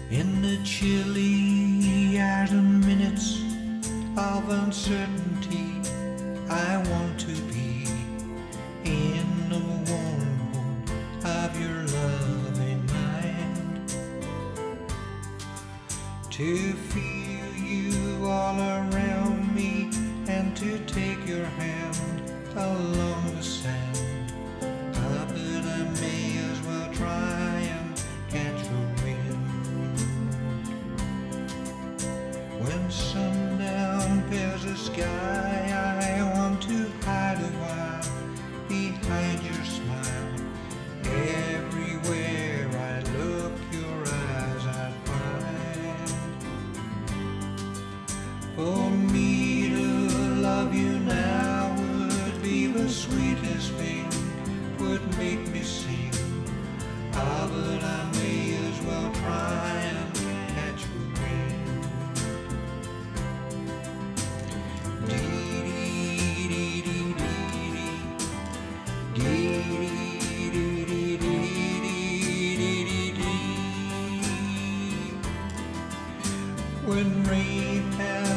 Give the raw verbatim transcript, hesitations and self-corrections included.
In the chilly hours and minutes of uncertainty, I want to be in the warm of your loving mind, to feel you all around me and to take your hand along the sand. Ah, but I may as well try and catch the wind. When sundown pairs the sky, I want to hide a while behind your smile. Everywhere I look, your eyes I find. For me to love you now would be the sweetest thing, would make me sing. Ah, but I may as well try and catch the wind. Dee dee dee dee dee dee dee dee dee dee dee. When rain has